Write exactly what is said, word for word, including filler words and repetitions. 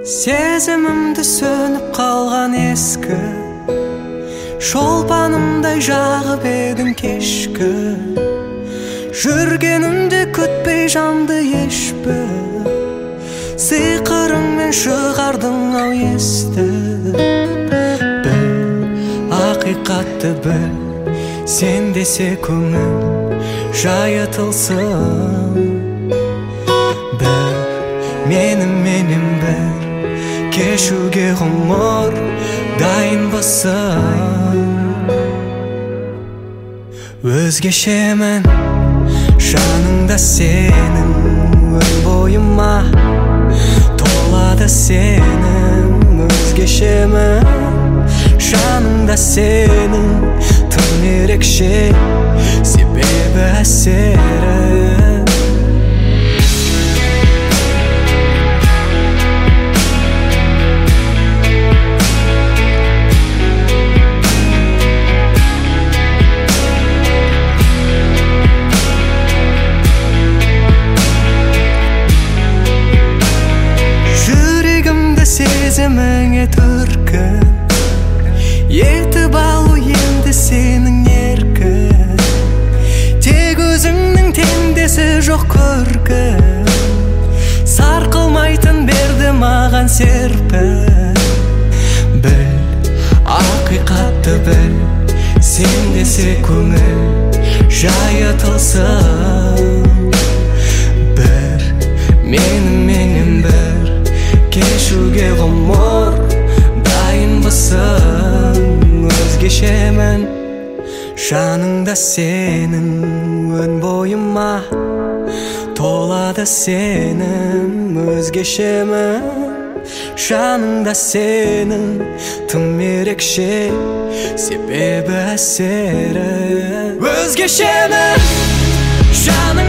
Сезімімді сөніп қалған ескі шолпанымдай жағып едің кешкі, жүргенімде күтпей жанды ешбір сиқырыңмен шығардың ау есті. Біл, ақиқатты біл, сен десе көңіл жайытылсын. Бір менің менен бір кешуге ғұмыр дайынбысың. Өзгешемін жаныңда сенің, өн бойыма толады сенің. Өзгешемін жаныңда сенің, тым ерекше себебі әсері. Сезіміңе түркін етіп алу енді сенің еркін. Тек өзіңнің теңдесі жоқ көркін, сарқылмайтын берді маған серпін. Біл, ақиқатты біл, сен десе көңіл жайытылсын. Бір менің менен бір кешуге ғұмыр дайынбысың. Өзгешемін жаныңда сенің, өн бойыма толады сенің. Өзгешемін жаныңда сенің, тым ерекше себебі әсері. Өзгешемін жаның